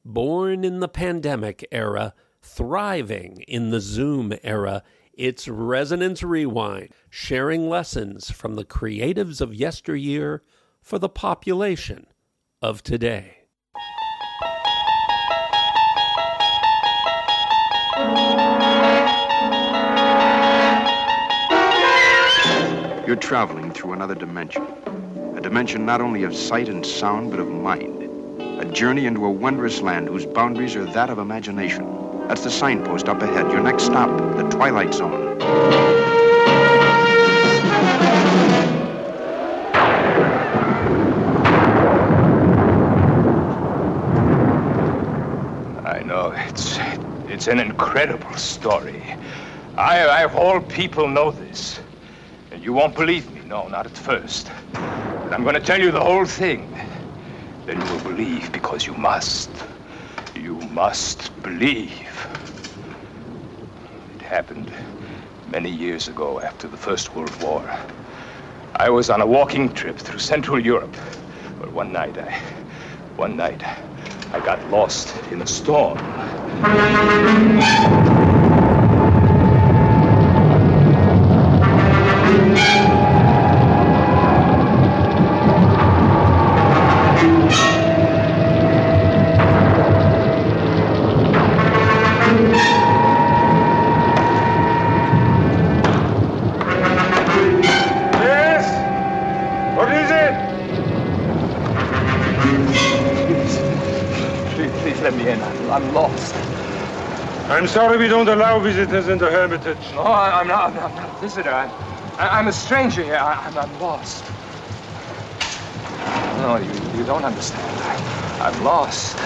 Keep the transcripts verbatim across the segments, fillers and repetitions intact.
Born in the pandemic era, thriving in the Zoom era, it's Resonance Rewind, sharing lessons from the creatives of yesteryear for the population of today. You're traveling through another dimension. A dimension not only of sight and sound, but of mind. A journey into a wondrous land whose boundaries are that of imagination. That's the signpost up ahead. Your next stop, the Twilight Zone. I know, it's it's an incredible story. I, I, of all people, know this. And you won't believe me, no, not at first. But I'm going to tell you the whole thing. Then you will believe, because you must. You must believe. It happened many years ago after the First World War. I was on a walking trip through Central Europe. But one night, I... One night, I got lost in a storm. I'm lost. I'm sorry we don't allow visitors in the Hermitage. No, I, I'm, not, I'm not. I'm not a visitor. I'm, I, I'm a stranger here. I, I'm, I'm lost. No, you, you don't understand. I, I'm lost.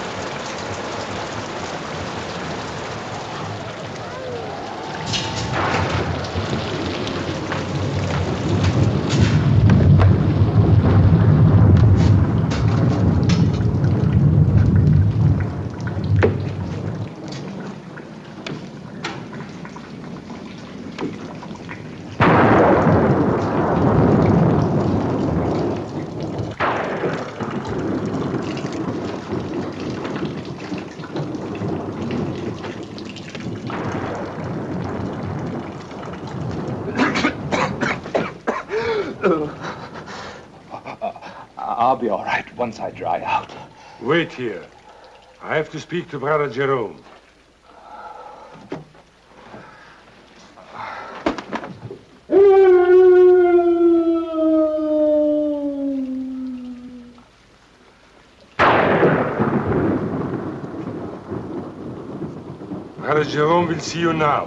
I'll be all right once I dry out. Wait here. I have to speak to Brother Jerome. Brother Jerome will see you now.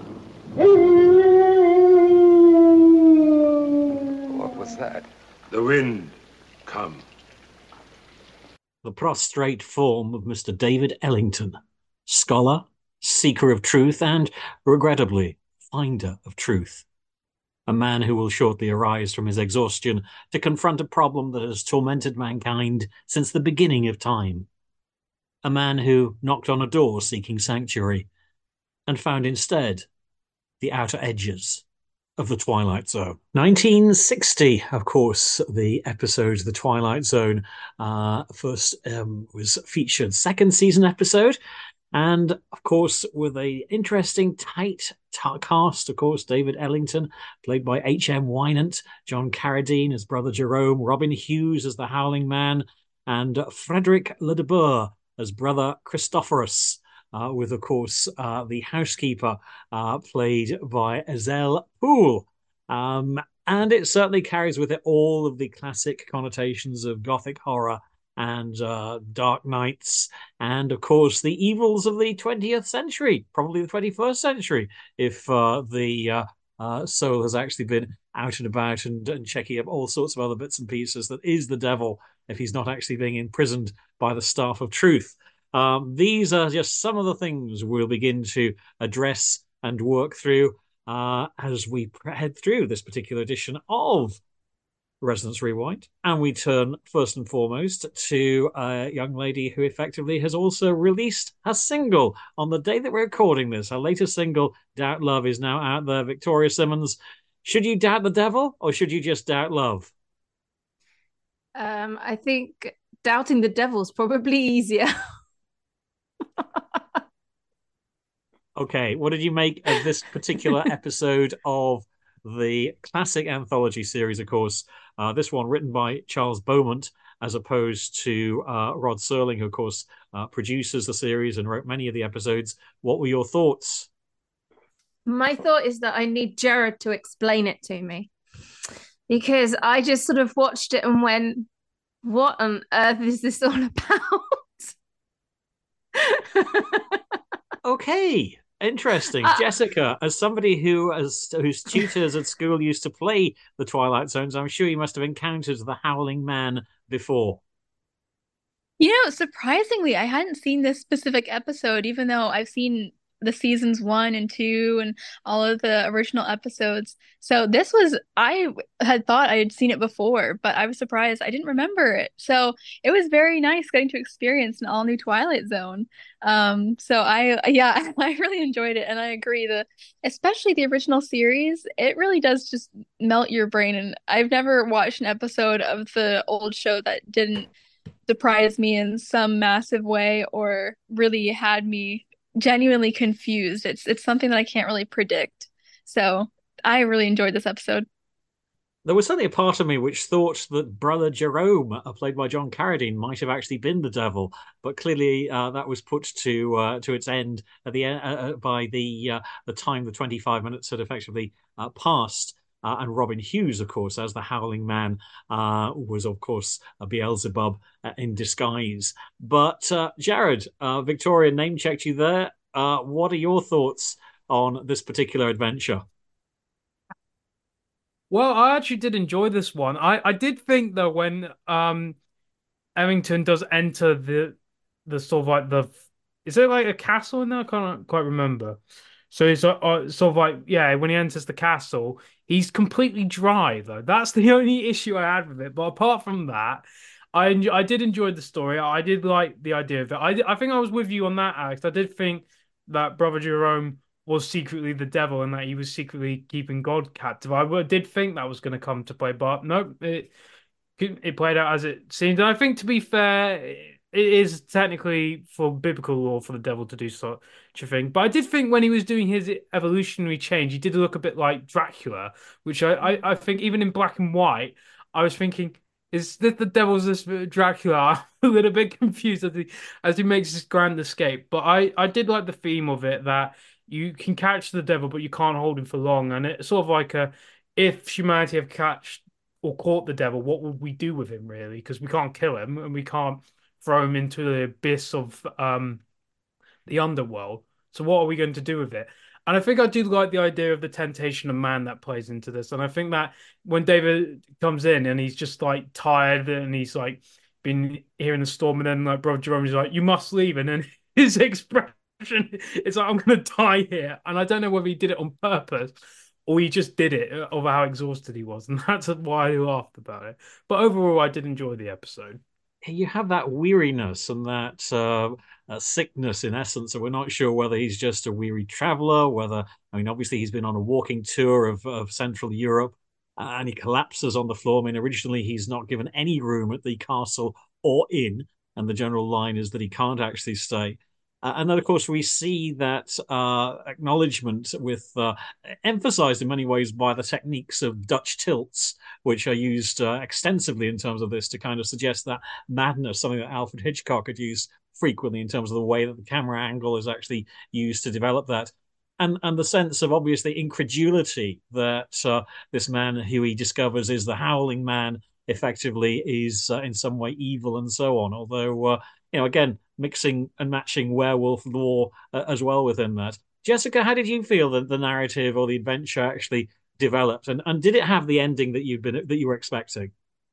What was that? The wind. Come. The prostrate form of Mister David Ellington, scholar, seeker of truth, and, regrettably, finder of truth. A man who will shortly arise from his exhaustion to confront a problem that has tormented mankind since the beginning of time. A man who knocked on a door seeking sanctuary and found instead the outer edges of the Twilight Zone. nineteen sixty, of course, the episode The Twilight Zone uh, first um, was featured. Second season episode. And, of course, with a interesting, tight t- cast, of course, David Ellington, played by H M Wynant, John Carradine as Brother Jerome, Robin Hughes as the Howling Man, and Frederick Ledebur as Brother Christophorus. Uh, with, of course, uh, the housekeeper uh, played by Ezelle Poole. Um, and it certainly carries with it all of the classic connotations of Gothic horror and uh, Dark Knights, and, of course, the evils of the twentieth century, probably the twenty-first century, if uh, the uh, uh, soul has actually been out and about and, and checking up all sorts of other bits and pieces that is the devil if he's not actually being imprisoned by the staff of truth. Um, these are just some of the things we'll begin to address and work through uh, as we head through this particular edition of Resonance Rewind. And we turn first and foremost to a young lady who effectively has also released a single on the day that we're recording this. Her latest single, Doubt Love, is now out there. Victoria Simmons, should you doubt the devil or should you just doubt love? Um, I think doubting the devil is probably easier. Okay, what did you make of this particular episode of the classic anthology series, of course? Uh, this one written by Charles Beaumont, as opposed to uh, Rod Serling, who, of course, uh, produces the series and wrote many of the episodes. What were your thoughts? My thought is that I need Jared to explain it to me because I just sort of watched it and went, what on earth is this all about? Okay, interesting. Uh, Jessica, as somebody who, as whose tutors at school used to play the Twilight Zones, I'm sure you must have encountered the Howling Man before. You know, surprisingly, I hadn't seen this specific episode, even though I've seen the seasons one and two and all of the original episodes. So this was, I had thought I had seen it before, but I was surprised I didn't remember it. So it was very nice getting to experience an all new Twilight Zone. Um, so I, yeah, I really enjoyed it. And I agree that, especially the original series, it really does just melt your brain. And I've never watched an episode of the old show that didn't surprise me in some massive way or really had me genuinely confused. It's it's something that I can't really predict. So I really enjoyed this episode. There was certainly a part of me which thought that Brother Jerome, uh, played by John Carradine, might have actually been the devil, but clearly uh, that was put to uh, to its end at the uh, uh, by the uh, the time the twenty-five minutes had effectively uh, passed. Uh, and Robin Hughes, of course, as the Howling Man, uh, was, of course, a Beelzebub uh, in disguise. But, uh, Jared, uh, Victoria name-checked you there. Uh, what are your thoughts on this particular adventure? Well, I actually did enjoy this one. I, I did think, though, when um, Ellington does enter the the sort of like the... Is it like a castle in there? I can't quite remember. So it's uh, sort of like, yeah, when he enters the castle, he's completely dry, though. That's the only issue I had with it. But apart from that, I enjoy, I did enjoy the story. I did like the idea of it. I, I think I was with you on that, Alex. I did think that Brother Jerome was secretly the devil and that he was secretly keeping God captive. I did think that was going to come to play, but no, it, it played out as it seemed. And I think, to be fair, it is technically for biblical law for the devil to do such a thing. But I did think when he was doing his evolutionary change, he did look a bit like Dracula, which I, I, I think even in black and white, I was thinking, is this the devil's this Dracula? I'm a little bit confused as he, as he makes his grand escape. But I, I did like the theme of it, that you can catch the devil, but you can't hold him for long. And it's sort of like a, if humanity have catched or caught the devil, what would we do with him, really? Because we can't kill him and we can't throw him into the abyss of um, the underworld. So what are we going to do with it? And I think I do like the idea of the temptation of man that plays into this. And I think that when David comes in and he's just like tired and he's like been hearing the storm, and then like Brother Jerome is like, you must leave. And then his expression is like, I'm going to die here. And I don't know whether he did it on purpose or he just did it over how exhausted he was. And that's why I laughed about it. But overall, I did enjoy the episode. You have that weariness and that uh, uh, sickness, in essence, and we're not sure whether he's just a weary traveler, whether, I mean, obviously he's been on a walking tour of, of Central Europe, uh, and he collapses on the floor. I mean, originally he's not given any room at the castle or inn, and the general line is that he can't actually stay. Uh, and then, of course, we see that uh, acknowledgement with uh, emphasized in many ways by the techniques of Dutch tilts, which are used uh, extensively in terms of this to kind of suggest that madness, something that Alfred Hitchcock had used frequently in terms of the way that the camera angle is actually used to develop that. And, and the sense of, obviously, incredulity that uh, this man who he discovers is the Howling Man effectively is uh, in some way evil and so on. Although, uh, you know, again, mixing and matching werewolf lore uh, as well within that. Jessica, how did you feel that the narrative or the adventure actually developed, and, and did it have the ending that you've been that you were expecting?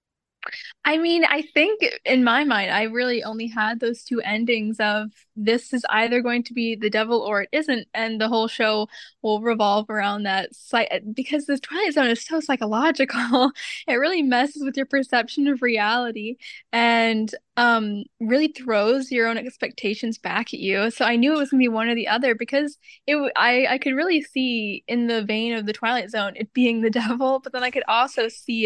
I mean, I think in my mind, I really only had those two endings of this is either going to be the devil or it isn't, and the whole show will revolve around that. Because the Twilight Zone is so psychological, it really messes with your perception of reality and um really throws your own expectations back at you. So I knew it was gonna be one or the other because it I I could really see in the vein of the Twilight Zone it being the devil, but then I could also see it,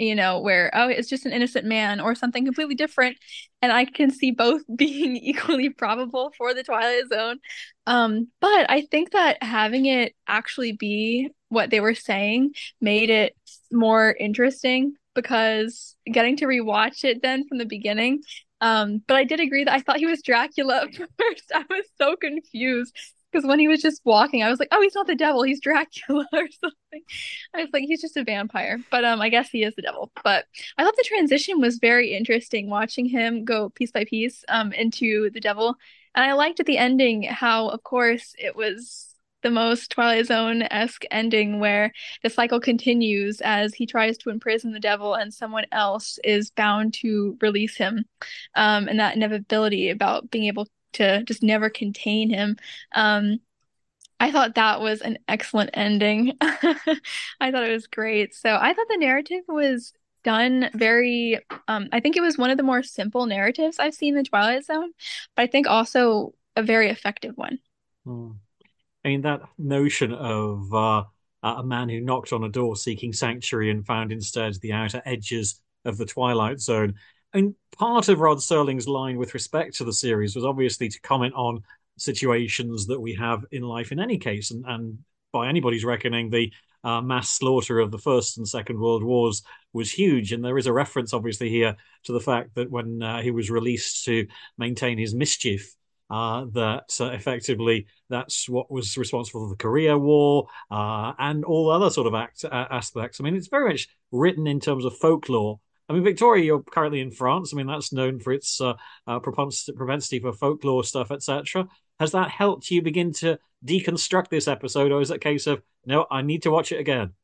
you know, where, oh, it's just an innocent man or something completely different. And I can see both being equally probable for the Twilight Zone. Um, but I think that having it actually be what they were saying made it more interesting, because getting to rewatch it then from the beginning. Um, but I did agree that I thought he was Dracula at first. I was so confused because when he was just walking, I was like, oh, he's not the devil, he's Dracula or something. I was like, he's just a vampire. But um, I guess he is the devil. But I thought the transition was very interesting, watching him go piece by piece um into the devil. And I liked at the ending how, of course, it was the most Twilight Zone-esque ending where the cycle continues as he tries to imprison the devil and someone else is bound to release him. Um, and that inevitability about being able to just never contain him. Um, I thought that was an excellent ending. I thought it was great. So I thought the narrative was done very, um, I think it was one of the more simple narratives I've seen in the Twilight Zone, but I think also a very effective one. Hmm. I mean, that notion of uh, a man who knocked on a door seeking sanctuary and found instead the outer edges of the Twilight Zone. I mean, part of Rod Serling's line with respect to the series was obviously to comment on situations that we have in life in any case. And, and by anybody's reckoning, the uh, mass slaughter of the First and Second World Wars was huge. And there is a reference, obviously, here to the fact that when uh, he was released to maintain his mischief, Uh, that uh, effectively that's what was responsible for the Korea War uh, and all other sort of act, uh, aspects. I mean, it's very much written in terms of folklore. I mean, Victoria, you're currently in France. I mean, that's known for its uh, uh, propensity for folklore stuff, et cetera. Has that helped you begin to deconstruct this episode, or is it a case of, no, I need to watch it again?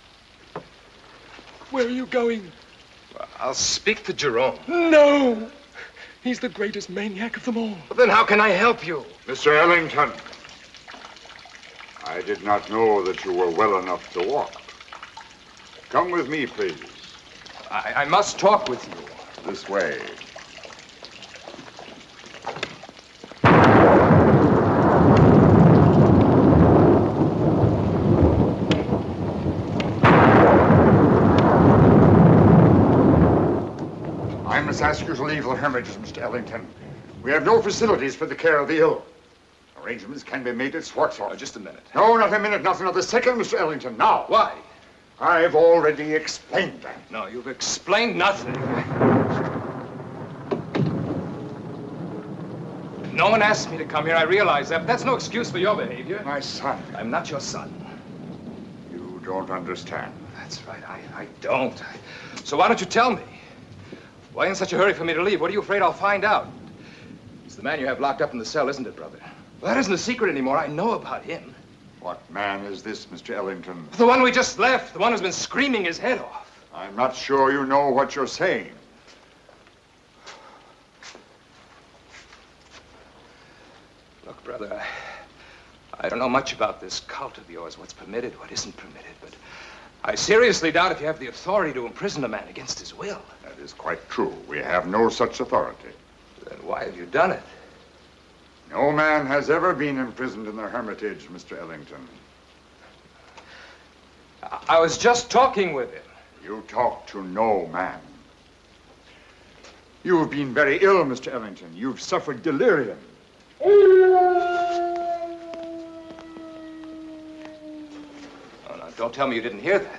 Where are you going? I'll speak to Jerome. No! He's the greatest maniac of them all. But then how can I help you? Mister Ellington, I did not know that you were well enough to walk. Come with me, please. I, I must talk with you. This way. I must ask you to leave the Hermitage, Mister Ellington. We have no facilities for the care of the ill. Arrangements can be made at Swartzwell. Oh, just a minute. No, not a minute, not another second, Mister Ellington. Now. Why? I've already explained that. No, you've explained nothing. No one asked me to come here, I realize that, but that's no excuse for your behavior. My son. I'm not your son. You don't understand. That's right, I, I don't. I, so why don't you tell me? Why in such a hurry for me to leave? What are you afraid I'll find out? It's the man you have locked up in the cell, isn't it, brother? Well, that isn't a secret anymore. I know about him. What man is this, Mister Ellington? The one we just left. The one who's been screaming his head off. I'm not sure you know what you're saying. Look, brother, I, I don't know much about this cult of yours, what's permitted, what isn't permitted, but I seriously doubt if you have the authority to imprison a man against his will. That is quite true. We have no such authority. Then why have you done it? No man has ever been imprisoned in the Hermitage, Mister Ellington. I, I was just talking with him. You talk to no man. You've been very ill, Mister Ellington. You've suffered delirium. Oh, now, don't tell me you didn't hear that.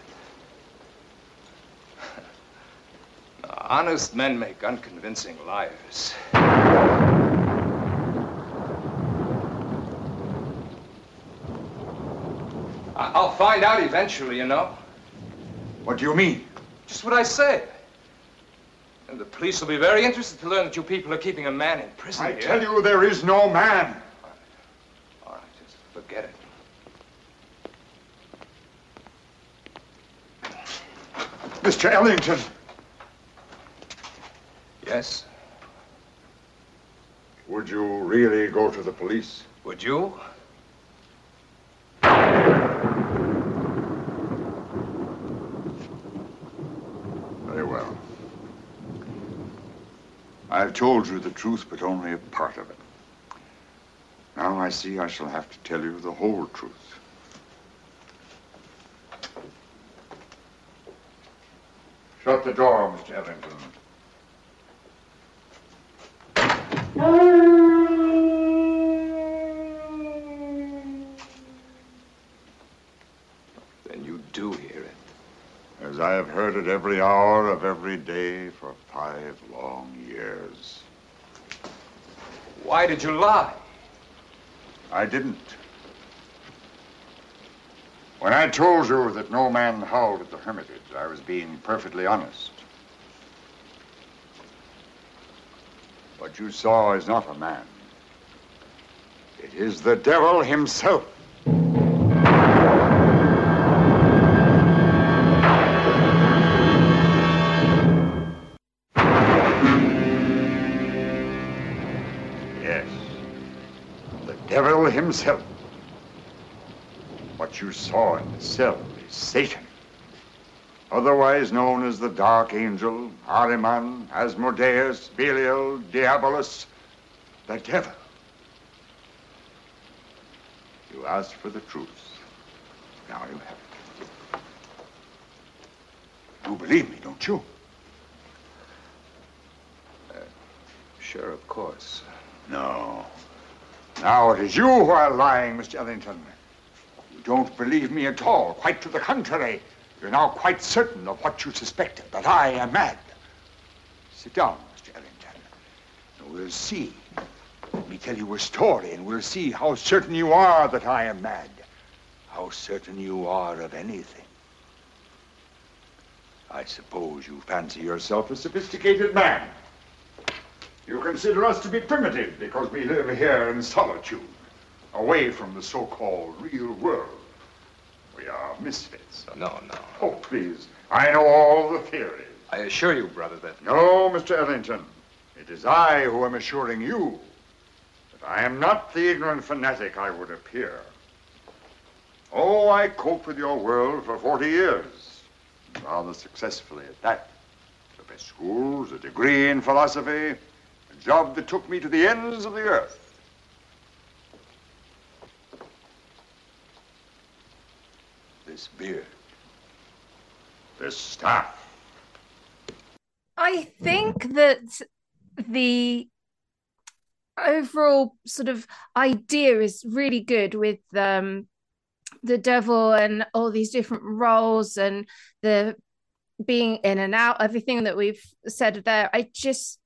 Now, honest men make unconvincing liars. I- I'll find out eventually, you know. What do you mean? Just what I said. And the police will be very interested to learn that you people are keeping a man in prison I here. tell you, there is no man. All right, just forget it. Mister Ellington. Yes? Would you really go to the police? Would you? Very well. I've told you the truth, but only a part of it. Now I see I shall have to tell you the whole truth. Shut the door, Mister Ellington. Then you do hear it. As I have heard it every hour of every day for five long years. Why did you lie? I didn't. When I told you that no man howled at the Hermitage, I was being perfectly honest. What you saw is not a man. It is the devil himself. Yes, the devil himself. What you saw in the cell is Satan, otherwise known as the Dark Angel, Ahriman, Asmodeus, Belial, Diabolus, the devil. You asked for the truth. Now you have it. You believe me, don't you? Uh, sure, of course. No. Now it is you who are lying, Mister Ellington. You don't believe me at all. Quite to the contrary. You're now quite certain of what you suspected, that I am mad. Sit down, Mister Ellington, and we'll see. Let me tell you a story, and we'll see how certain you are that I am mad. How certain you are of anything. I suppose you fancy yourself a sophisticated man. You consider us to be primitive because we live here in solitude, away from the so-called real world. We are misfits. No, no. Oh, please. I know all the theories. I assure you, brother, that... No, Mister Ellington. It is I who am assuring you that I am not the ignorant fanatic I would appear. Oh, I coped with your world for forty years. Rather successfully at that. The best schools, a degree in philosophy, a job that took me to the ends of the earth. This beard, this staff. I think that the overall sort of idea is really good with um, the devil and all these different roles and the being in and out, everything that we've said there. I just,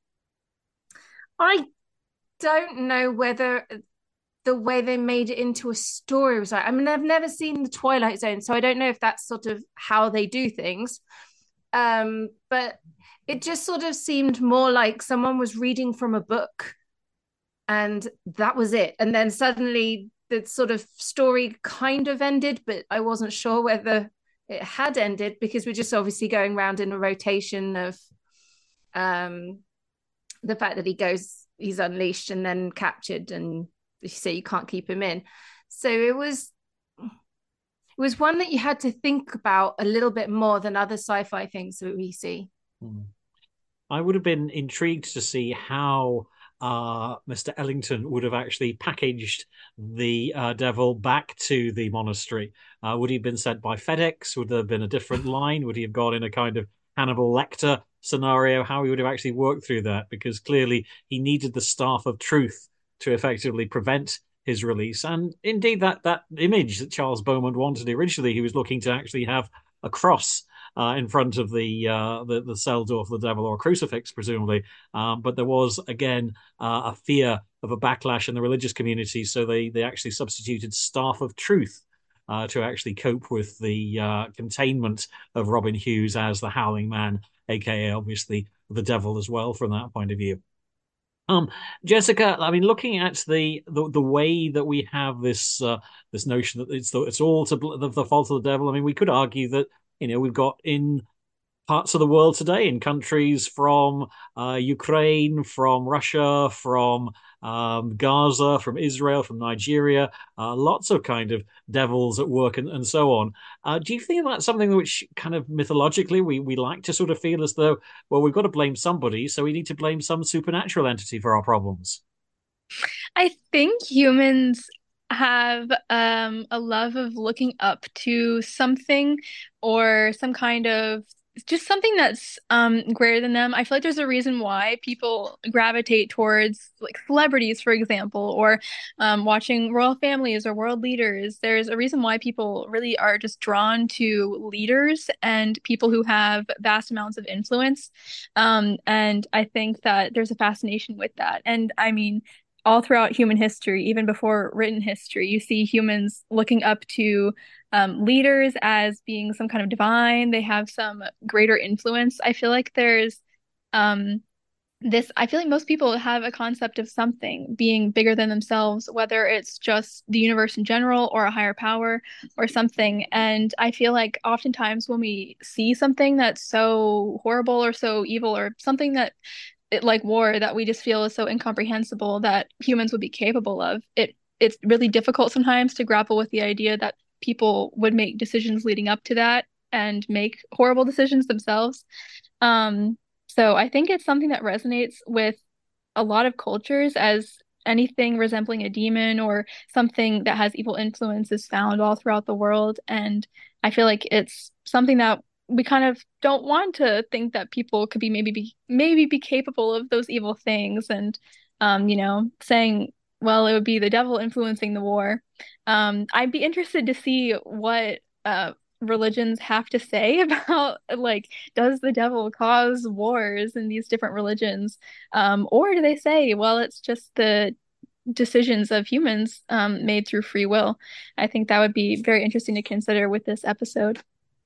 I don't know whether the way they made it into a story was like, I mean, I've never seen the Twilight Zone, so I don't know if that's sort of how they do things. Um, but it just sort of seemed more like someone was reading from a book and that was it. And then suddenly the sort of story kind of ended, but I wasn't sure whether it had ended because we're just obviously going around in a rotation of um, the fact that he goes, he's unleashed and then captured, and you say you can't keep him in. So it was it was one that you had to think about a little bit more than other sci-fi things that we see. I would have been intrigued to see how uh, Mister Ellington would have actually packaged the uh, devil back to the monastery. Uh, would he have been sent by FedEx? Would there have been a different line? Would he have gone in a kind of Hannibal Lecter scenario? How he would have actually worked through that? Because clearly he needed the staff of truth to effectively prevent his release. And indeed, that that image that Charles Beaumont wanted originally, he was looking to actually have a cross uh, in front of the, uh, the the cell door for the devil, or a crucifix, presumably. Um, but there was, again, uh, a fear of a backlash in the religious community, so they, they actually substituted staff of truth uh, to actually cope with the uh, containment of Robin Hughes as the Howling Man, aka obviously the devil as well from that point of view. Um, Jessica, I mean, looking at the the, the way that we have this uh, this notion that it's the, it's all to bl- the, the fault of the devil. I mean, we could argue that, you know, we've got in parts of the world today, in countries from uh, Ukraine, from Russia, from um, Gaza, from Israel, from Nigeria, uh, lots of kind of devils at work and, and so on. Uh, do you think that's something which kind of mythologically we, we like to sort of feel as though, well, we've got to blame somebody, so we need to blame some supernatural entity for our problems? I think humans have um, a love of looking up to something or some kind of just something that's um greater than them. I feel like there's a reason why people gravitate towards like celebrities, for example, or um, watching royal families or world leaders. There's a reason why people really are just drawn to leaders and people who have vast amounts of influence. Um, and I think that there's a fascination with that. And I mean, all throughout human history, even before written history, you see humans looking up to um, leaders as being some kind of divine. They have some greater influence. I feel like there's um, this, I feel like most people have a concept of something being bigger than themselves, whether it's just the universe in general or a higher power or something. And I feel like oftentimes when we see something that's so horrible or so evil or something that it, like war that we just feel is so incomprehensible that humans would be capable of, it it's really difficult sometimes to grapple with the idea that people would make decisions leading up to that and make horrible decisions themselves. Um, so I think it's something that resonates with a lot of cultures, as anything resembling a demon or something that has evil influence is found all throughout the world. And I feel like it's something that we kind of don't want to think that people could be maybe be maybe be capable of those evil things, and um, you know, saying, well, it would be the devil influencing the war. Um, I'd be interested to see what uh religions have to say about, like, does the devil cause wars in these different religions? Um, or do they say, well, it's just the decisions of humans um, made through free will? I think that would be very interesting to consider with this episode.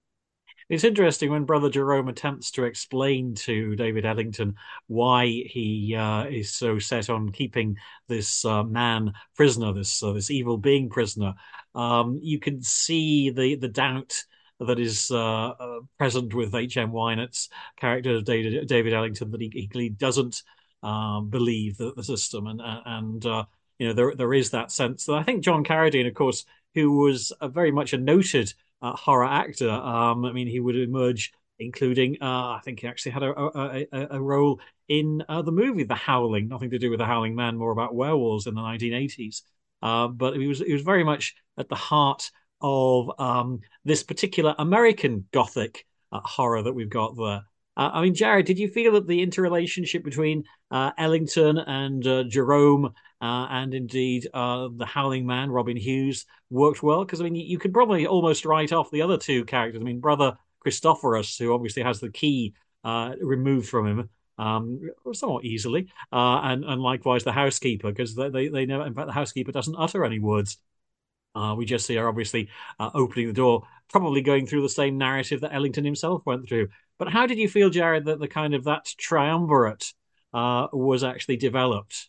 It's interesting when Brother Jerome attempts to explain to David Ellington why he uh, is so set on keeping this uh, man prisoner, this uh, this evil being prisoner. Um, you can see the the doubt that is uh, uh, present with H M. Wynett's character of David, David Ellington, that he, he doesn't um, believe the, the system, and and uh, you know there there is that sense that I think John Carradine, of course, who was a very much a noted Uh, horror actor. Um, I mean, he would emerge, including, uh, I think he actually had a, a, a, a role in uh, the movie The Howling, nothing to do with The Howling Man, more about werewolves in the nineteen eighties. Uh, but he was he was very much at the heart of um, this particular American Gothic uh, horror that we've got there. Uh, I mean, Jared, did you feel that the interrelationship between uh, Ellington and uh, Jerome uh, and indeed uh, the Howling Man, Robin Hughes, worked well? Because, I mean, you, you could probably almost write off the other two characters. I mean, Brother Christophorus, who obviously has the key uh, removed from him um, somewhat easily, uh, and, and likewise the housekeeper, because they, they, they never, in fact, the housekeeper doesn't utter any words. Uh, we just see her obviously uh, opening the door, probably going through the same narrative that Ellington himself went through. But how did you feel, Jared, that the kind of that triumvirate uh, was actually developed?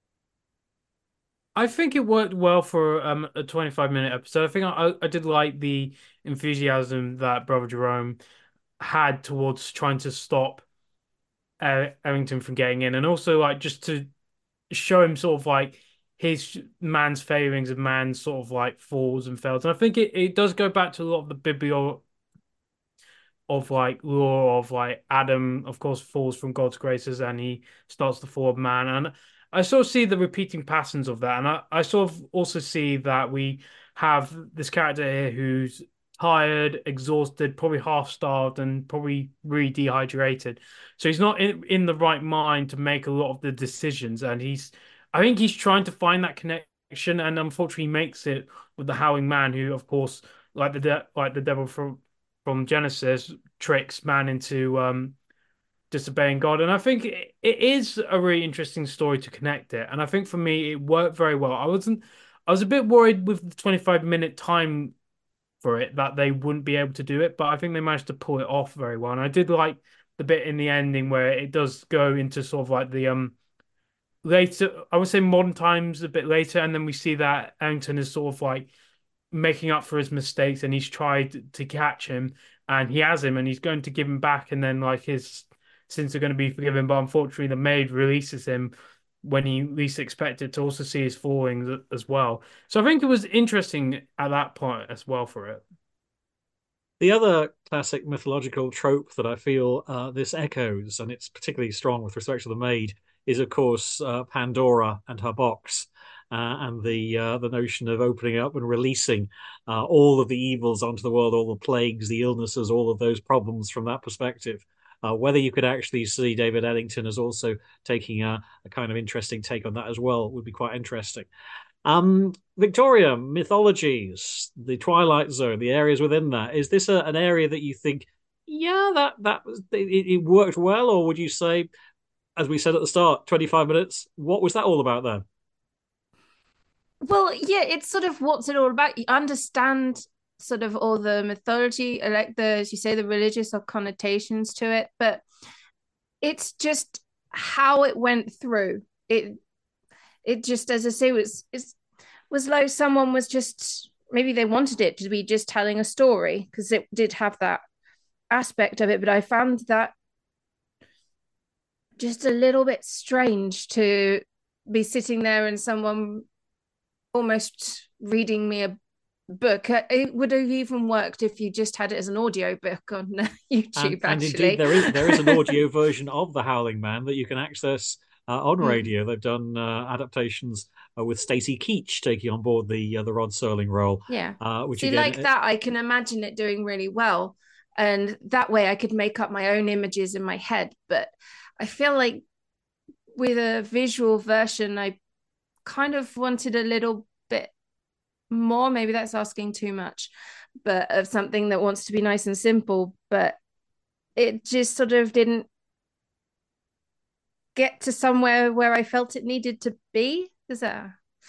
I think it worked well for um, a twenty-five minute episode. I think I, I did like the enthusiasm that Brother Jerome had towards trying to stop uh, Ellington from getting in, and also like just to show him sort of like his man's failings and man's sort of like falls and fails. And I think it, it does go back to a lot of the biblio of like law of like Adam, of course, falls from God's graces and he starts to fall of man. And I sort of see the repeating patterns of that. And I, I sort of also see that we have this character here who's tired, exhausted, probably half starved, and probably really dehydrated. So he's not in, in the right mind to make a lot of the decisions. And he's, I think he's trying to find that connection, and unfortunately makes it with the Howling Man, who, of course, like the de like the devil from from Genesis, tricks man into um disobeying God. And I think it, it is a really interesting story to connect it. And I think for me, it worked very well. I wasn't, I was a bit worried with the twenty-five minute time for it that they wouldn't be able to do it, but I think they managed to pull it off very well. And I did like the bit in the ending where it does go into sort of like the um later, I would say modern times a bit later, and then we see that Ellington is sort of like making up for his mistakes, and he's tried to catch him, and he has him, and he's going to give him back, and then like his sins are going to be forgiven. But unfortunately, the maid releases him when he least expected, to also see his falling as well. So I think it was interesting at that point as well for it. The other classic mythological trope that I feel uh, this echoes, and it's particularly strong with respect to the maid, is of course uh, Pandora and her box. uh, and the uh, the notion of opening up and releasing uh, all of the evils onto the world, all the plagues, the illnesses, all of those problems from that perspective. Uh, whether you could actually see David Ellington as also taking a, a kind of interesting take on that as well would be quite interesting. Um, Victoria, mythologies, the Twilight Zone, the areas within that. Is this a, an area that you think, yeah, that that it, it worked well, or would you say, as we said at the start, twenty-five minutes, what was that all about then? Well, yeah, it's sort of what's it all about. You understand sort of all the mythology, like the, as you say, the religious or connotations to it, but it's just how it went through. It it just, as I say, was it's was like someone was just, maybe they wanted it to be just telling a story, because it did have that aspect of it, but I found that just a little bit strange to be sitting there and someone almost reading me a book. It would have even worked if you just had it as an audio book on YouTube. And, and actually, indeed, there is there is an audio version of The Howling Man that you can access uh, on Mm. radio. They've done uh, adaptations uh, with Stacey Keach taking on board the uh, the Rod Serling role. Yeah. uh, which See, again, like that, I can imagine it doing really well. And that way I could make up my own images in my head. But I feel like with a visual version, I kind of wanted a little bit more. Maybe that's asking too much, but of something that wants to be nice and simple. But it just sort of didn't get to somewhere where I felt it needed to be. Is that...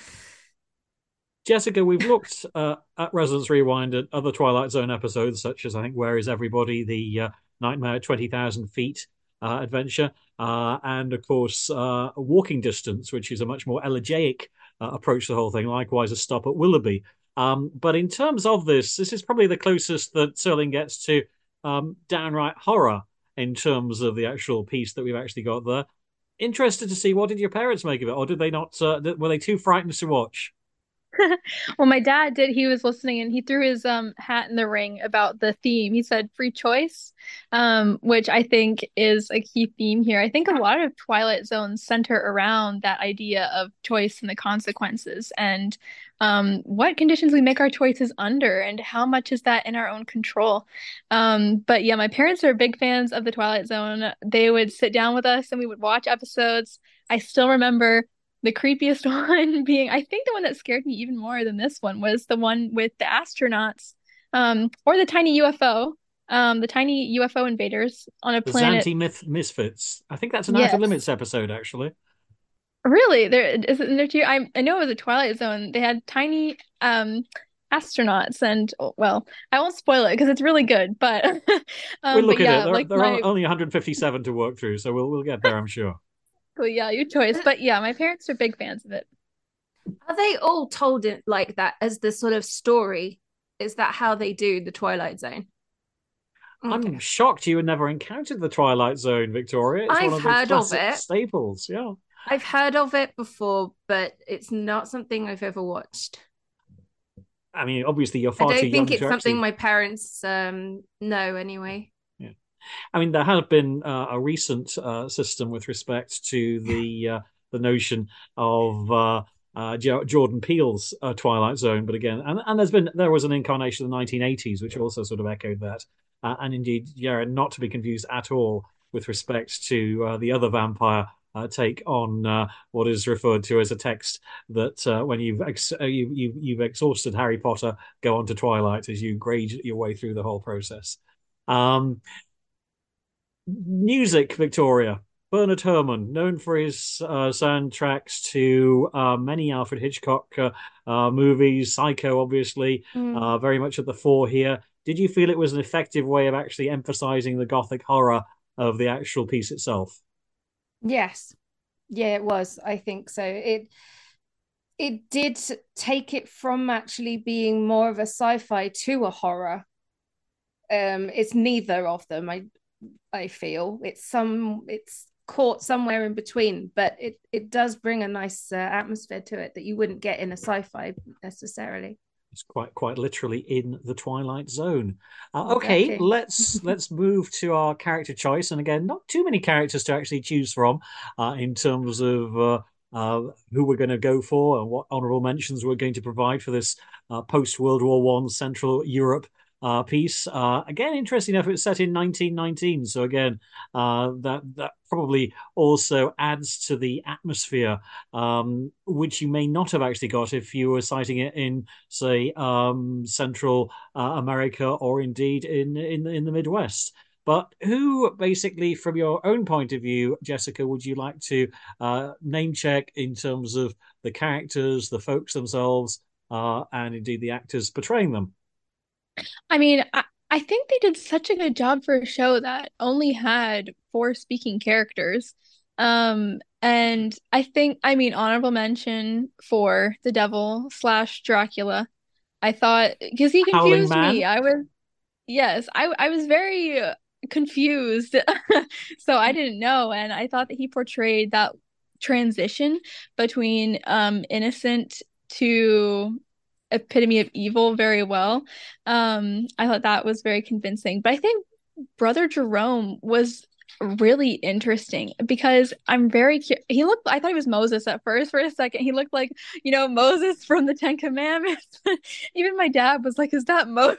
Jessica, we've looked uh, at Resonance Rewind at other Twilight Zone episodes, such as, I think, Where Is Everybody, the uh, Nightmare at twenty thousand feet uh, adventure, uh, and, of course, uh, Walking Distance, which is a much more elegiac uh, approach to the whole thing, likewise a Stop at Willoughby. Um, but in terms of this, this is probably the closest that Serling gets to um, downright horror in terms of the actual piece that we've actually got there. Interested to see, what did your parents make of it, or did they not? Uh, were they too frightened to watch? Well, my dad did. He was listening and he threw his um hat in the ring about the theme. He said free choice, um, which I think is a key theme here. I think a lot of Twilight Zones center around that idea of choice and the consequences, and um, what conditions we make our choices under, and how much is that in our own control. Um, but yeah, my parents are big fans of the Twilight Zone. They would sit down with us and we would watch episodes. I still remember the creepiest one being, I think the one that scared me even more than this one was the one with the astronauts, um, or the tiny U F O, um, the tiny U F O invaders on a The planet. Zanti Myth Misfits. I think that's an Yes. Outer Limits episode, actually. Really? There isn't there two? I I know it was a Twilight Zone. They had tiny um astronauts, and well, I won't spoil it because it's really good. But um, We'll look but at yeah, it. There, like there my are only one hundred fifty-seven to work through, so we'll we'll get there, I'm sure. well, yeah, your choice. But yeah, my parents are big fans of it. Are they all told it like that as the sort of story? Is that how they do the Twilight Zone? I'm shocked you had never encountered the Twilight Zone, Victoria. It's I've one of the heard of classic it. staples. Yeah. I've heard of it before, but it's not something I've ever watched. I mean, obviously, you're I far don't too young think it's to something actually... my parents um, know anyway. Yeah. I mean, there has been uh, a recent uh, system with respect to the uh, the notion of uh, uh, Jordan Peele's uh, Twilight Zone, but again, and, and there's been there was an incarnation in the nineteen eighties which also sort of echoed that, uh, and indeed, yeah, not to be confused at all with respect to uh, the other vampire uh, take on uh, what is referred to as a text that uh, when you've ex- uh, you, you, you've exhausted Harry Potter, go on to Twilight as you grade your way through the whole process. Um, music, Victoria. Bernard Herrmann, known for his uh, soundtracks to uh, many Alfred Hitchcock uh, uh, movies, Psycho, obviously, Mm. uh, very much at the fore here. Did you feel it was an effective way of actually emphasizing the gothic horror of the actual piece itself? Yes. Yeah, it was. I think so. It it did take it from actually being more of a sci-fi to a horror. Um, it's neither of them. I I feel it's some it's caught somewhere in between, but it it does bring a nice uh, atmosphere to it that you wouldn't get in a sci-fi necessarily. It's quite quite literally in the Twilight Zone. Uh, okay, Exactly. let's let's move to our character choice, and again, not too many characters to actually choose from uh, in terms of uh, uh, who we're going to go for and what honourable mentions we're going to provide for this uh, post-World War One Central Europe uh, piece. Uh, again, interesting enough, it's set in nineteen nineteen. So again, uh, that that probably also adds to the atmosphere, um, which you may not have actually got if you were citing it in, say, um, Central uh, America or indeed in, in, in the Midwest. But who, basically, from your own point of view, Jessica, would you like to uh, name check in terms of the characters, the folks themselves, uh, and indeed the actors portraying them? I mean, I, I think they did such a good job for a show that only had four speaking characters. Um, and I think, I mean, honorable mention for the devil slash Dracula. I thought, because he Howling confused Man. me. I was, yes, I I was very confused. So I didn't know. And I thought that he portrayed that transition between um innocent to epitome of evil very well. Um, I thought that was very convincing. But I think Brother Jerome was really interesting because I'm very cu- he looked I thought he was Moses at first. For a second he looked like, you know, Moses from the Ten Commandments. Even my dad was like, is that Moses?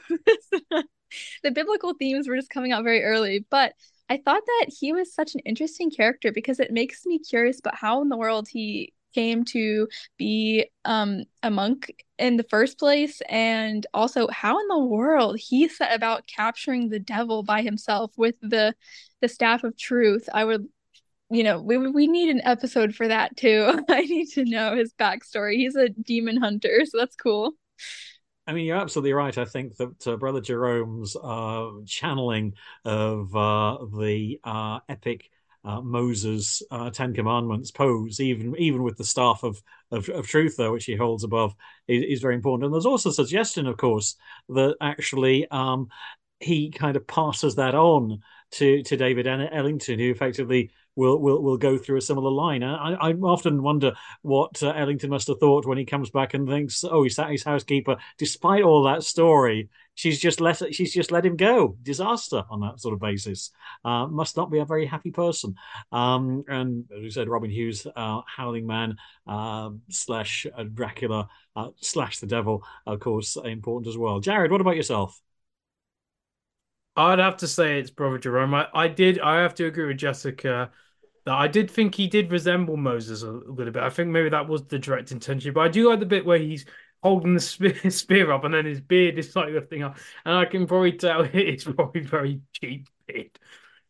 The biblical themes were just coming out very early, but I thought that he was such an interesting character because it makes me curious about how in the world he came to be um a monk in the first place, and also how in the world he set about capturing the devil by himself with the the staff of truth. I would, you know, we we need an episode for that too. I need to know his backstory. He's a demon hunter, so that's cool. I mean, you're absolutely right. I think that uh, Brother Jerome's uh, channeling of uh, the uh, epic uh, Moses uh, Ten Commandments pose, even even with the staff of of, of truth, though, which he holds above, is, is very important. And there's also a suggestion, of course, that actually um, he kind of passes that on to to David Ellington, who effectively will will will go through a similar line. I, I often wonder what uh, Ellington must have thought when he comes back and thinks, "Oh, he sat his housekeeper. Despite all that story, she's just let she's just let him go. Disaster on that sort of basis. Uh, must not be a very happy person." Um, and as we said, Robin Hughes, uh, Howling Man uh, slash uh, Dracula uh, slash the Devil, of course, important as well. Jared, what about yourself? I'd have to say it's Brother Jerome. I, I did. I have to agree with Jessica that I did think he did resemble Moses a little bit. I think maybe that was the direct intention, but I do like the bit where he's holding the spear, spear up and then his beard is like lifting up, and I can probably tell it's probably very cheap beard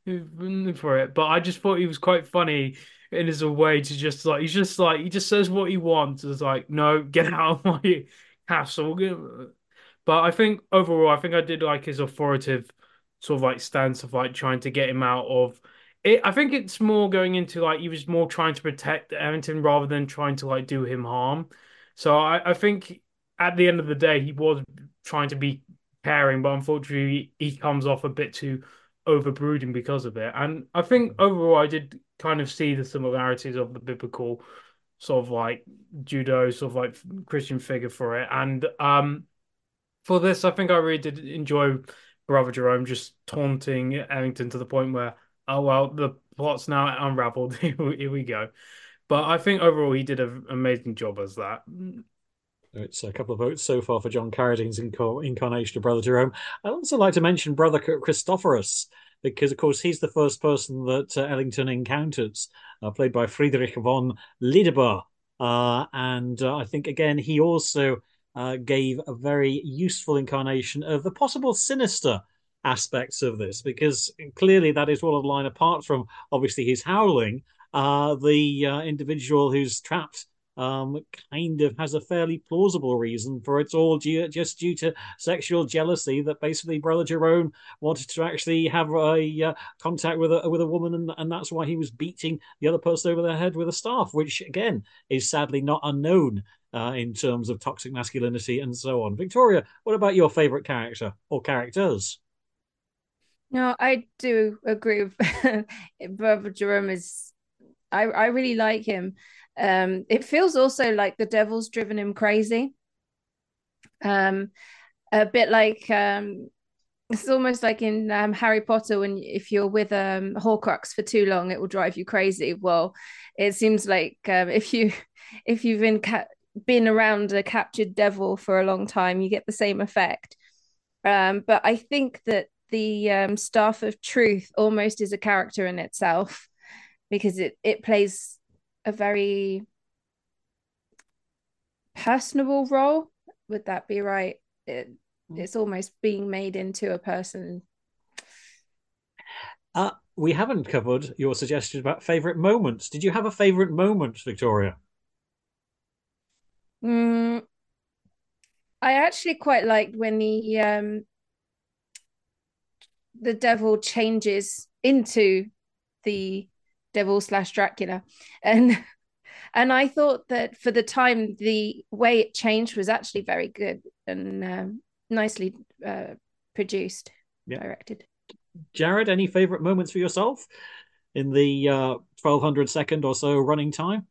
for it. But I just thought he was quite funny in his way to just like he's just like he just says what he wants. It's like, no, get out of my castle. But I think overall, I think I did like his authoritative sort of like stance of like trying to get him out of it. I think it's more going into like he was more trying to protect Ellington rather than trying to like do him harm. So I, I think at the end of the day, he was trying to be caring, but unfortunately, he comes off a bit too overbrooding because of it. And I think overall, I did kind of see the similarities of the biblical sort of like judo, sort of like Christian figure for it. And um, for this, I think I really did enjoy Brother Jerome just taunting Ellington to the point where, oh well, the plot's now unraveled. Here we, here we go. But I think overall he did an amazing job as that. It's a couple of votes so far for John Carradine's inco- incarnation of Brother Jerome. I'd also like to mention Brother Christophorus, because, of course, he's the first person that uh, Ellington encounters, uh, played by Friedrich von Liederbar. Uh, and uh, I think, again, he also uh, gave a very useful incarnation of the possible sinister aspects of this, because clearly that is one of the line apart from, obviously, his howling. Uh, the uh, individual who's trapped Um, kind of has a fairly plausible reason for it's all due, just due to sexual jealousy, that basically Brother Jerome wanted to actually have a uh, contact with a with a woman, and, and that's why he was beating the other person over the head with a staff, which again is sadly not unknown uh, in terms of toxic masculinity and so on. Victoria, what about your favorite character or characters? No, I do agree with Brother Jerome is I, I really like him. Um, it feels also like the devil's driven him crazy. Um, a bit like um, It's almost like in um, Harry Potter when if you're with um Horcrux for too long, it will drive you crazy. Well, it seems like um, if you if you've been ca- been around a captured devil for a long time, you get the same effect. Um, but I think that the um, Staff of Truth almost is a character in itself because it it plays a very personable role. Would that be right? It, it's almost being made into a person. Uh, we haven't covered your suggestion about favourite moments. Did you have a favourite moment, Victoria? Mm, I actually quite liked when the um, the devil changes into the devil slash Dracula, and and I thought that for the time the way it changed was actually very good and um, nicely uh, produced, yeah. directed. Jared, any favourite moments for yourself in the uh, twelve hundred second or so running time?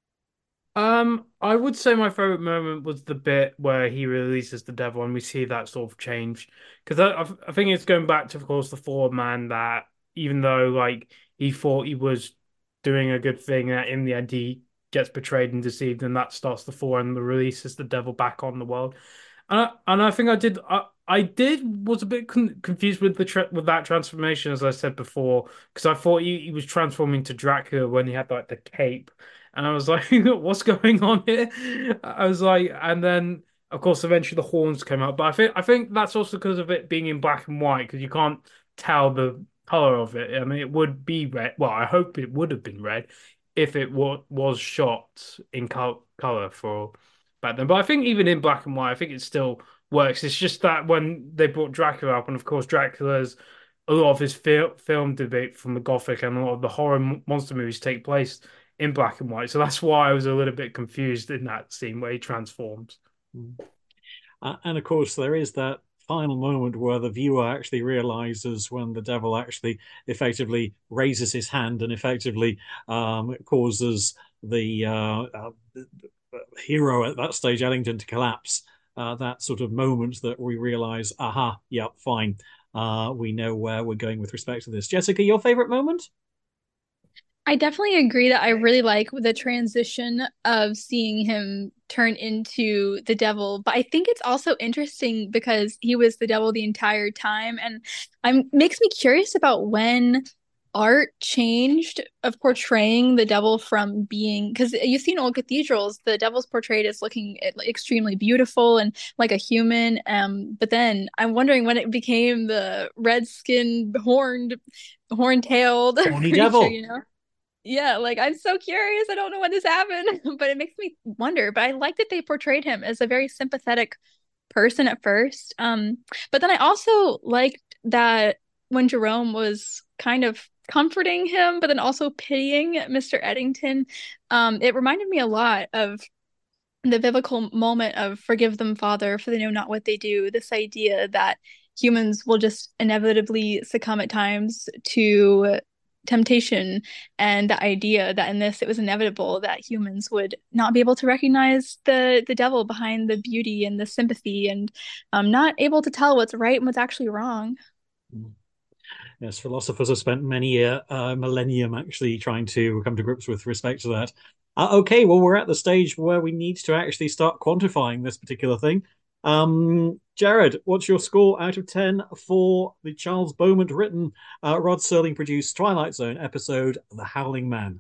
Um, I would say my favorite moment was the bit where he releases the devil and we see that sort of change. Because I, I think it's going back to, of course, the Ford man that even though like he thought he was doing a good thing, that in the end he gets betrayed and deceived, and that starts the fall and the releases the devil back on the world. And I, and I think I did I, I did was a bit con confused with the tra with that transformation, as I said before, because I thought he, he was transforming to Dracula when he had like the cape. And I was like, what's going on here? I was like, and then of course eventually the horns came out. But I think I think that's also because of it being in black and white, because you can't tell the color of it. I mean, it would be red. Well, I hope it would have been red if it wa was shot in col color for back then. But I think even in black and white, I think it still works. It's just that when they brought Dracula up, and of course Dracula's a lot of his fil film debate from the Gothic and a lot of the horror monster movies take place in black and white. So that's why I was a little bit confused in that scene where he transforms. Uh, and of course, there is that final moment where the viewer actually realizes when the devil actually effectively raises his hand and effectively um, causes the, uh, uh, the hero at that stage, Ellington, to collapse. Uh, that sort of moment that we realize, aha, yeah, fine. Uh, we know where we're going with respect to this. Jessica, your favorite moment? I definitely agree that I really like the transition of seeing him turn into the devil, but I think it's also interesting because he was the devil the entire time, and I'm makes me curious about when art changed of portraying the devil from being, because you see in old cathedrals the devil's portrayed as looking extremely beautiful and like a human, um but then I'm wondering when it became the red-skinned horned horn-tailed creature, devil. you know. Yeah, like I'm so curious. I don't know when this happened, but it makes me wonder. But I like that they portrayed him as a very sympathetic person at first. Um, but then I also liked that when Jerome was kind of comforting him, but then also pitying Mister Eddington, um, it reminded me a lot of the biblical moment of forgive them, Father, for they know not what they do. This idea that humans will just inevitably succumb at times to temptation, and the idea that in this it was inevitable that humans would not be able to recognize the the devil behind the beauty and the sympathy, and um, not able to tell what's right and what's actually wrong. Yes, philosophers have spent many a uh, millennium actually trying to come to grips with respect to that. Uh, okay, well, we're at the stage where we need to actually start quantifying this particular thing. Um, Jared, what's your score out of ten for the Charles Beaumont written, uh, Rod Serling produced Twilight Zone episode, The Howling Man?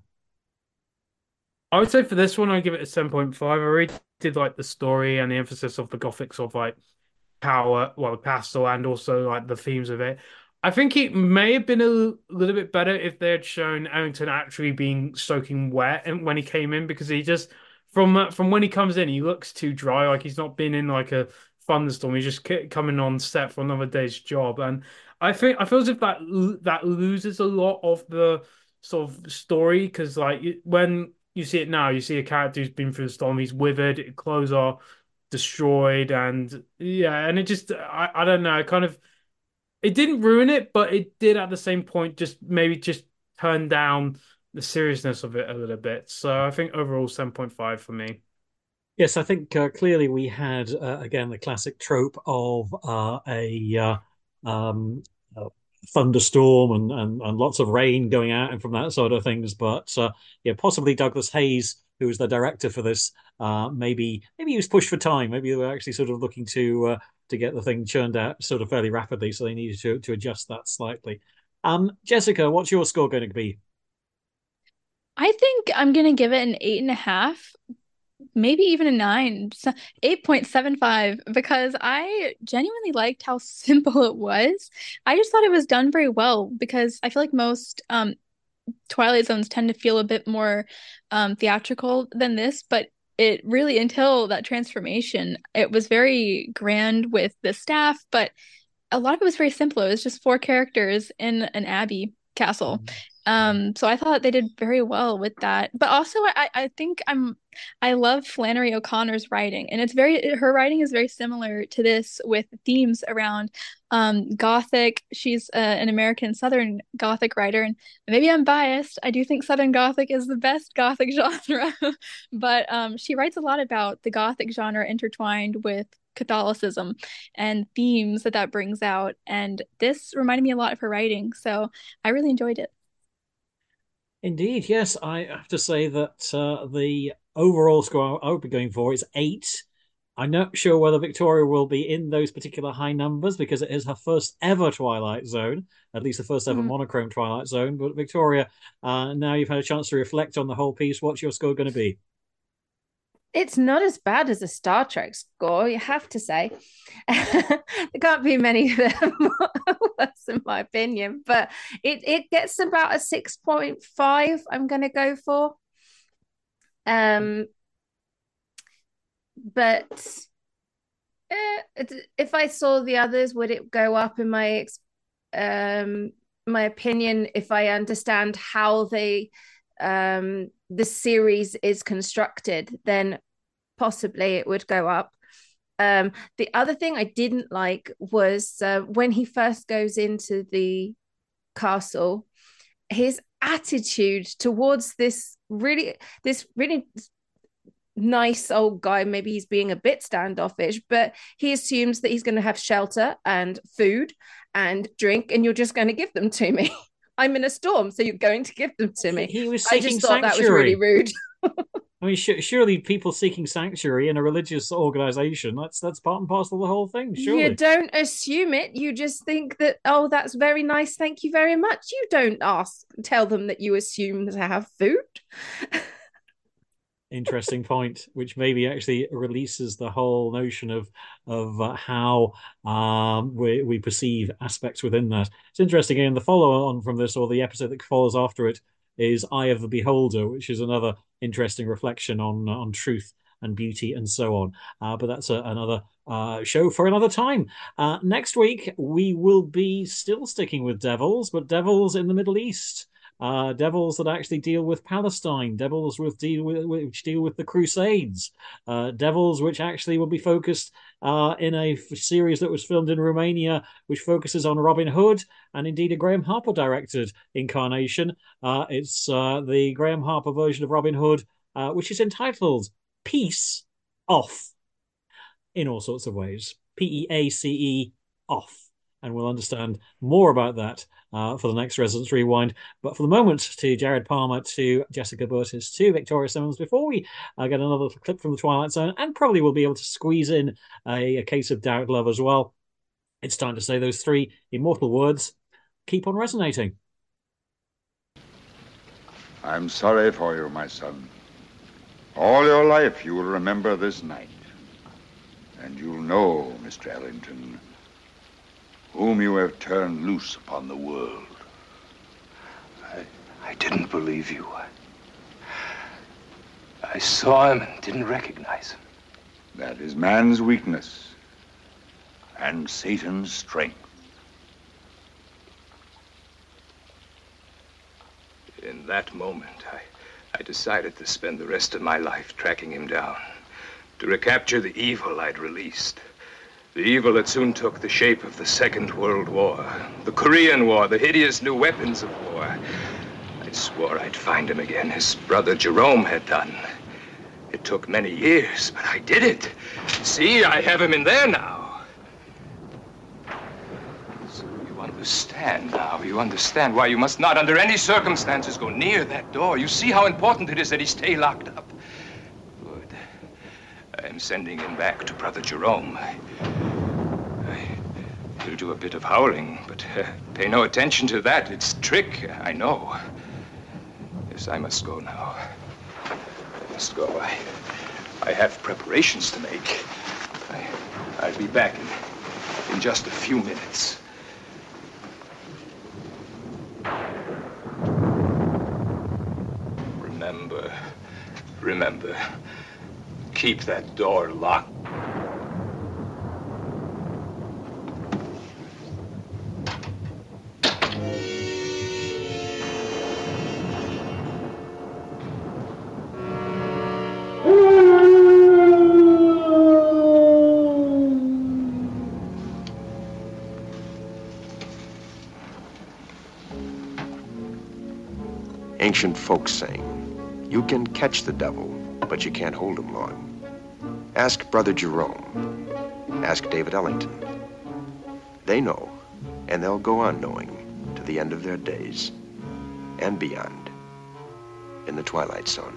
I would say for this one, I'd give it a seven point five. I really did like the story and the emphasis of the Gothic sort of like power, well, the pastel, and also like the themes of it. I think it may have been a little bit better if they had shown Ellington actually being soaking wet and when he came in, because he just from uh, from when he comes in, he looks too dry, like he's not been in like a thunderstorm. He's just coming on set for another day's job, and I think I feel as if that that loses a lot of the sort of story, because like when you see it now, you see a character who's been through the storm, he's withered, clothes are destroyed, and yeah, and it just I, I don't know, kind of it didn't ruin it, but it did at the same point just maybe just turn down the seriousness of it a little bit. So I think overall seven point five for me. Yes, I think uh, clearly we had uh, again the classic trope of uh, a uh, um, uh, thunderstorm and, and and lots of rain going out and from that sort of things. But uh, yeah, possibly Douglas Hayes, who was the director for this, uh, maybe maybe he was pushed for time. Maybe they were actually sort of looking to uh, to get the thing churned out sort of fairly rapidly, so they needed to to adjust that slightly. Um, Jessica, what's your score going to be? I think I'm gonna give it an eight and a half, maybe even a nine, eight point seven five, because I genuinely liked how simple it was. I just thought it was done very well because I feel like most um Twilight Zones tend to feel a bit more um theatrical than this, but it really, until that transformation, it was very grand with the staff, but a lot of it was very simple. It was just four characters in an abbey castle. Um, so I thought they did very well with that. But also, I, I think I'm I love Flannery O'Connor's writing, and it's very her writing is very similar to this with themes around um Gothic. She's uh, an American Southern Gothic writer, and maybe I'm biased. I do think Southern Gothic is the best Gothic genre, but um, she writes a lot about the Gothic genre intertwined with Catholicism and themes that that brings out. And this reminded me a lot of her writing, so I really enjoyed it. Indeed, yes. I have to say that uh, the overall score I would be going for is eight. I'm not sure whether Victoria will be in those particular high numbers because it is her first ever Twilight Zone, at least the first ever Mhm. monochrome Twilight Zone. But Victoria, uh, now you've had a chance to reflect on the whole piece. What's your score going to be? It's not as bad as a Star Trek score, you have to say. There can't be many of them worse, in my opinion, but it, it gets about a six point five, I'm going to go for. Um, but eh, it- if I saw the others, would it go up in my ex- um my opinion if I understand how they um the series is constructed, then possibly it would go up. Um, the other thing I didn't like was uh, when he first goes into the castle, his attitude towards this really this really nice old guy. Maybe he's being a bit standoffish, but he assumes that he's going to have shelter and food and drink, and you're just going to give them to me. I'm in a storm, so you're going to give them to me. He was I seeking just thought that was really sanctuary. rude. I mean, sh- surely people seeking sanctuary in a religious organization, that's that's part and parcel of the whole thing, You surely. don't assume it. You just think that, oh, that's very nice. Thank you very much. You don't ask, tell them that you assume to have food. Interesting point, which maybe actually releases the whole notion of of uh, how um, we we perceive aspects within that. It's interesting. Again, the follow on from this, or the episode that follows after it, is Eye of the Beholder, which is another interesting reflection on on truth and beauty and so on. Uh, but that's a, another uh, show for another time. Uh, next week we will be still sticking with devils, but devils in the Middle East. Uh, devils that actually deal with Palestine, devils with deal with, which deal with the Crusades, uh, devils which actually will be focused uh, in a f- series that was filmed in Romania, which focuses on Robin Hood, and indeed a Graham Harper directed incarnation. Uh, it's uh, the Graham Harper version of Robin Hood, uh, which is entitled Peace Off, in all sorts of ways. P E A C E off. And we'll understand more about that uh, for the next Resonance Rewind. But for the moment, to Jared Palmer, to Jessica Burtis, to Victoria Simmons, before we uh, get another clip from the Twilight Zone, and probably we'll be able to squeeze in a, a case of Doubt Love as well, it's time to say those three immortal words: keep on resonating. I'm sorry for you, my son. All your life you will remember this night. And you'll know, Mister Ellington, whom you have turned loose upon the world. I, I didn't believe you. I, I saw him and didn't recognize him. That is man's weakness and Satan's strength. In that moment, I, I decided to spend the rest of my life tracking him down, to recapture the evil I'd released. The evil that soon took the shape of the Second World War, the Korean War, the hideous new weapons of war. I swore I'd find him again, as brother Jerome had done. It took many years, but I did it. See, I have him in there now. understand now. You understand why you must not, under any circumstances, go near that door. You see how important it is that he stay locked up. Good. I am sending him back to Brother Jerome. I, I, he'll do a bit of howling, but uh, pay no attention to that. It's trick, I know. Yes, I must go now. I must go. I, I have preparations to make. I, I'll be back in, in just a few minutes. Remember, remember, keep that door locked. Ancient folks saying, you can catch the devil, but you can't hold him long. Ask Brother Jerome. Ask David Ellington. They know, and they'll go on knowing to the end of their days and beyond in the Twilight Zone.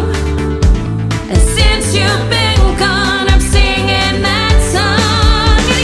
Since you've been gone, I'm singing that song.